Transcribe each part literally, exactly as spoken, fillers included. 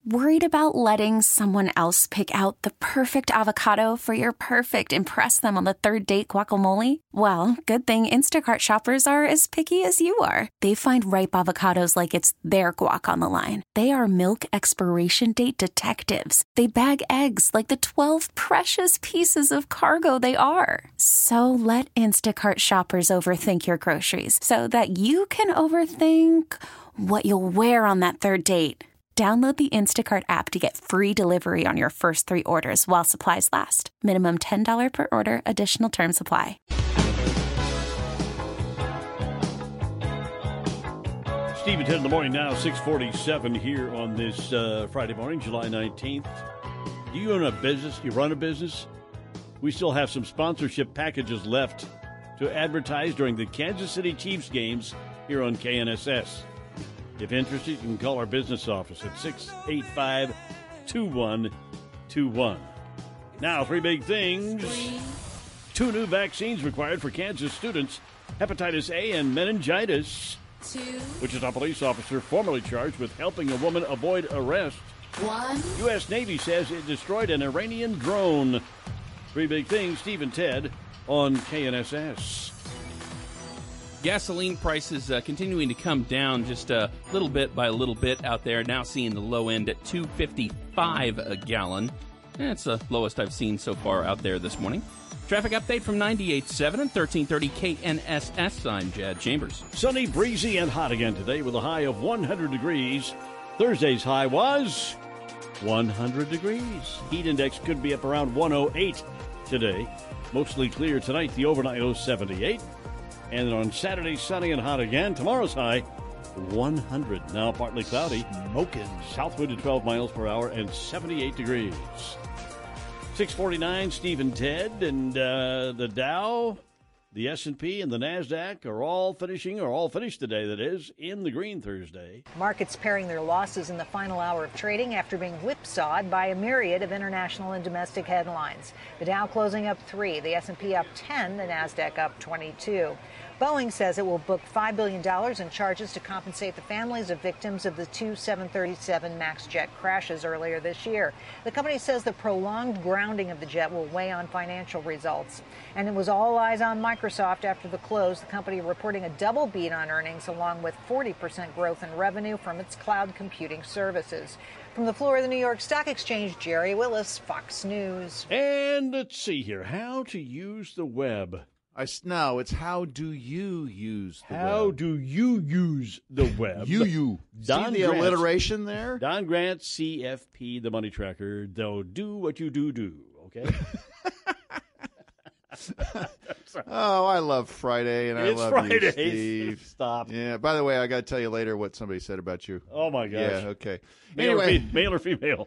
Worried about letting someone else pick out the perfect avocado for your perfect impress them on the third date guacamole? Well, good thing Instacart shoppers are as picky as you are. They find ripe avocados like it's their guac on the line. They are milk expiration date detectives. They bag eggs like the twelve precious pieces of cargo they are. So let Instacart shoppers overthink your groceries so that you can overthink what you'll wear on that third date. Download the Instacart app to get free delivery on your first three orders while supplies last. Minimum ten dollars per order. Additional terms apply. Steve and Ted in the morning now, six forty-seven here on this uh, Friday morning, July nineteenth. Do you own a business? Do you run a business? We still have some sponsorship packages left to advertise during the Kansas City Chiefs games here on K N S S. If interested, you can call our business office at six eight five, two one two one. Now, three big things. Two new vaccines required for Kansas students, hepatitis A and meningitis. Two. Wichita police officer formerly charged with helping a woman avoid arrest. One. U S. Navy says it destroyed an Iranian drone. Three big things, Steve and Ted on K N S S. Gasoline prices uh, continuing to come down just a little bit by a little bit out there. Now seeing the low end at two fifty-five a gallon. That's the lowest I've seen so far out there this morning. Traffic update from ninety-eight point seven and thirteen thirty K N S S. I'm Jad Chambers. Sunny, breezy, and hot again today with a high of one hundred degrees. Thursday's high was one hundred degrees. Heat index could be up around one oh eight today. Mostly clear tonight. The overnight low seventy-eight. And on Saturday, sunny and hot again. Tomorrow's high, one hundred. Now partly cloudy. Smoking. South wind to twelve miles per hour and seventy-eight degrees. six forty-nine, Steve and Ted. And uh, the Dow, the S and P, and the NASDAQ are all finishing, or all finished today, that is, in the green Thursday. Markets paring their losses in the final hour of trading after being whipsawed by a myriad of international and domestic headlines. The Dow closing up three, the S and P up ten, the NASDAQ up twenty-two. Boeing says it will book five billion dollars in charges to compensate the families of victims of the two seven thirty-seven MAX jet crashes earlier this year. The company says the prolonged grounding of the jet will weigh on financial results. And it was all eyes on Microsoft after the close, the company reporting a double beat on earnings along with forty percent growth in revenue from its cloud computing services. From the floor of the New York Stock Exchange, Jerry Willis, Fox News. And let's see here, how to use the web. I, no, it's how do you use the How web? do you use the web? You, you. Don See the Grant. alliteration there? Don Grant, C F P, the money tracker. They'll do what you do do, okay? Oh, I love Friday, and I It's love Friday. you, Steve. Stop. Yeah, by the way, I got to tell you later what somebody said about you. Oh, my gosh. Yeah, okay. Male, anyway. or fe- male or female?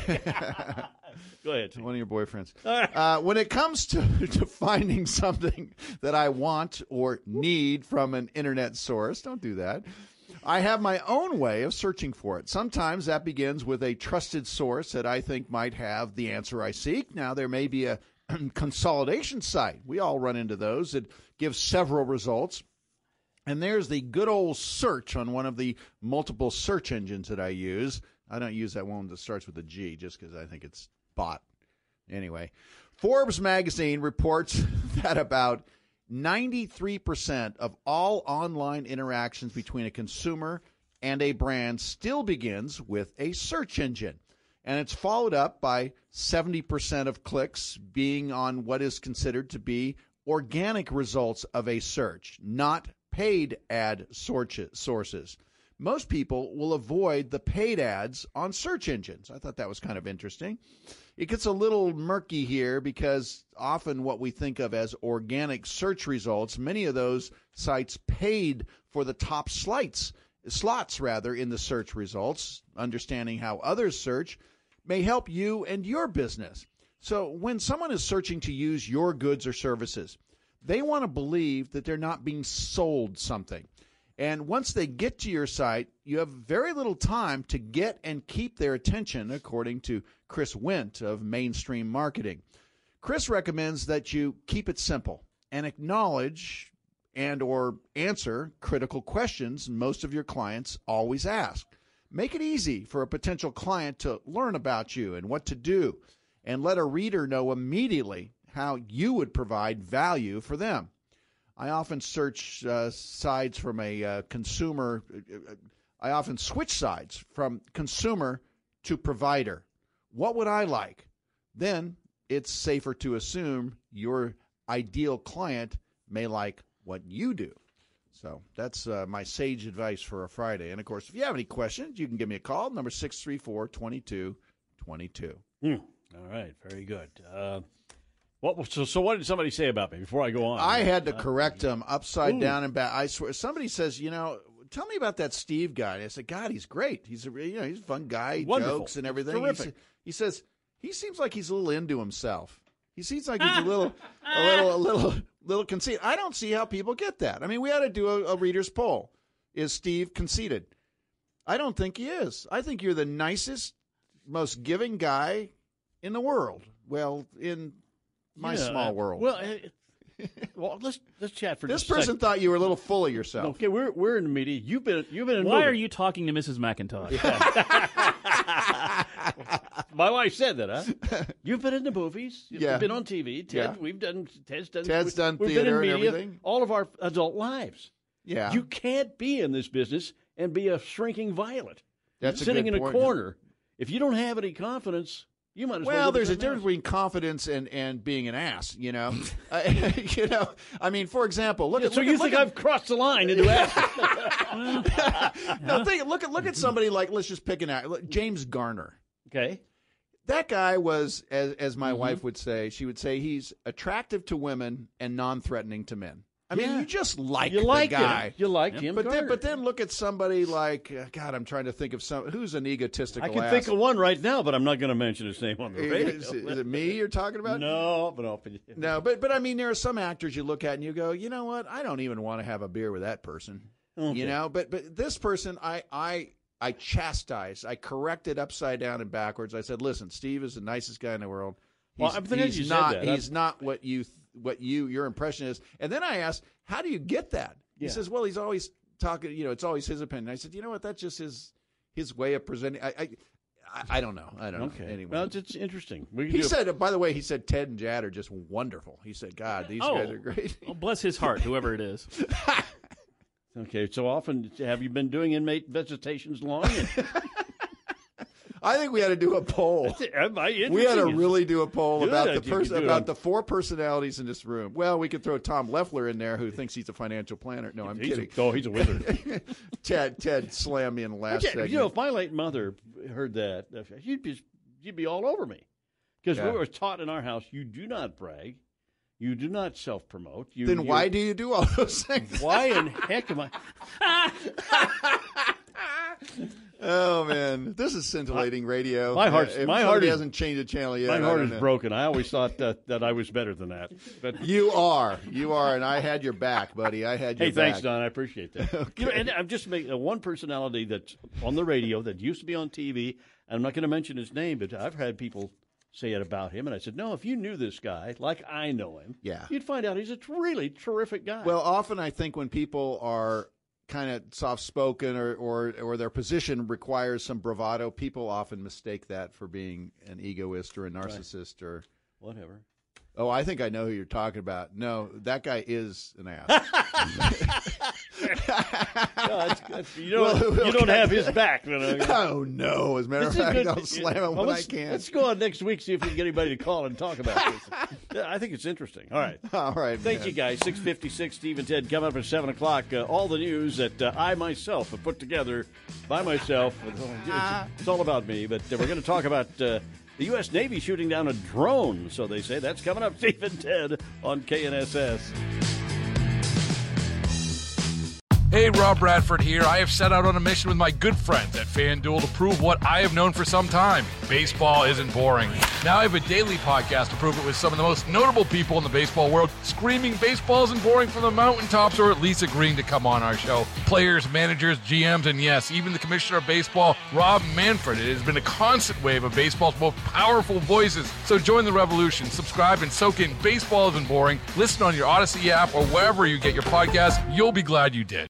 Go ahead. One of your boyfriends. Uh, when it comes to, to finding something that I want or need from an internet source, don't do that. I have my own way of searching for it. Sometimes that begins with a trusted source that I think might have the answer I seek. Now, there may be a consolidation site. We all run into those that give several results. And there's the good old search on one of the multiple search engines that I use. I don't use that one that starts with a G just because I think it's bot. Anyway, Forbes magazine reports that about ninety-three percent of all online interactions between a consumer and a brand still begins with a search engine. And it's followed up by seventy percent of clicks being on what is considered to be organic results of a search, not paid ad sources. Most people will avoid the paid ads on search engines. I thought that was kind of interesting. It gets a little murky here because often what we think of as organic search results, many of those sites paid for the top slots, slots rather, in the search results. Understanding how others search may help you and your business. So when someone is searching to use your goods or services, they want to believe that they're not being sold something. And once they get to your site, you have very little time to get and keep their attention, according to Chris Wendt of Mainstream Marketing. Chris recommends that you keep it simple and acknowledge and or answer critical questions most of your clients always ask. Make it easy for a potential client to learn about you and what to do, and let a reader know immediately how you would provide value for them. I often search uh, sides from a uh, consumer. Uh, I often switch sides from consumer to provider. What would I like? Then it's safer to assume your ideal client may like what you do. So that's uh, my sage advice for a Friday. And, of course, if you have any questions, you can give me a call, number six three four, two two two two. Hmm. All right, very good. Uh, what, so, so what did somebody say about me before I go on? I had to correct him upside Ooh. down and back. I swear, somebody says, you know, tell me about that Steve guy. And I said, God, he's great. He's a you know he's a fun guy. He Wonderful. jokes and everything. Terrific. He, sa- he says he seems like he's a little into himself. He seems like he's a little, a little, a little, little conceited. I don't see how people get that. I mean, we ought to do a, a reader's poll. Is Steve conceited? I don't think he is. I think you're the nicest, most giving guy in the world. Well, in my Yeah, small uh, world. Well, uh, well, let's let's chat for This just a person second. thought you were a little full of yourself. Okay, we're we're in the media. You've been you've been in. Why movies. are you talking to Missus McIntosh? My wife said that, huh? You've been in the movies. You've Yeah. been on T V. Ted, Yeah. we've done. Ted's done. Ted's we've, done we've theater been in and media everything. all of our adult lives. Yeah. You can't be in this business and be a shrinking violet. That's a sitting good in point. a corner. If you don't have any confidence, you might as well. Well, live there's a with difference them. between confidence and, and being an ass, you know. uh, you know, I mean, for example, look Yeah, at so look you at, think look I've crossed the line into ass? at, no, think, look at look at somebody like let's just pick an act, look, James Garner. Okay. That guy was, as as my Mm-hmm. wife would say, she would say he's attractive to women and non-threatening to men. I mean, Yeah. you just like You the like guy. him. You like him. But then, but then look at somebody like uh, God. I'm trying to think of some who's an egotistical. I can ass. think of one right now, but I'm not going to mention his name on the radio. Is, is it me you're talking about? No, but no. No, but but I mean, there are some actors you look at and you go, you know what? I don't even want to have a beer with that person. Okay. You know, but but this person, I I I chastised, I corrected upside down and backwards. I said, listen, Steve is the nicest guy in the world. He's, Well, I'm glad he's you said not. that. He's not what you th- what you your impression is. And then I asked, how do you get that? He Yeah. says, well, he's always talking. You know, it's always his opinion. I said, you know what? That's just his his way of presenting. I I, I, I don't know. I don't Okay. know. Anyway. Well, it's, it's interesting. We can He do a- said, by the way, he said Ted and Jad are just wonderful. He said, God, these Oh. guys are great. Oh, bless his heart, whoever it is. Okay, so often have you been doing inmate visitations long? I think we had to do a poll. Am I We had to interesting? really do a poll Good about the idea. You pers- could do it about on- the four personalities in this room. Well, we could throw Tom Leffler in there, who thinks he's a financial planner. No, I'm He's kidding. A, oh, he's a wizard. Ted Ted slammed me in the last Yeah, segment. you know, if my late mother heard that, she'd be, she'd be all over me. Because Yeah. we were taught in our house, you do not brag. You do not self-promote. You, then you- why do you do all those things? Why in heck am I? Oh man, this is scintillating radio. My heart's- Uh, if my somebody heart is- hasn't changed the channel yet. My I heart don't is know. broken. I always thought that, that I was better than that. But You are, you are, and I had your back, buddy. I had your hey, back. thanks, Don. I appreciate that. You know, and I'm just making uh, one personality that's on the radio that used to be on T V. And I'm not going to mention his name, but I've had people say it about him, and I said, no, if you knew this guy like I know him, Yeah. you'd find out he's a really terrific guy. Well, often I think when people are kind of soft-spoken or, or or their position requires some bravado, people often mistake that for being an egoist or a narcissist or. whatever. Oh, I think I know who you're talking about. No, that guy is an ass. No, that's, that's, you don't, Well, you don't okay. have his back. You know. Oh no! As a matter of This is fact, good. I'll slam him Well, when I let's, can. Let's go on next week, see if we can get anybody to call and talk about this. Yeah, I think it's interesting. All right. All right. Thank man. you, guys. six fifty-six, Steve and Ted coming up at seven o'clock. Uh, all the news that uh, I myself have put together by myself. It's, it's all about me, but uh, we're going to talk about uh, the U S Navy shooting down a drone, so they say. That's coming up, Steve and Ted on K N S S. Hey, Rob Bradford here. I have set out on a mission with my good friends at FanDuel to prove what I have known for some time. Baseball isn't boring. Now I have a daily podcast to prove it with some of the most notable people in the baseball world screaming baseball isn't boring from the mountaintops, or at least agreeing to come on our show. Players, managers, G Ms, and yes, even the commissioner of baseball, Rob Manfred. It has been a constant wave of baseball's most powerful voices. So join the revolution. Subscribe and soak in Baseball Isn't Boring. Listen on your Odyssey app or wherever you get your podcasts. You'll be glad you did.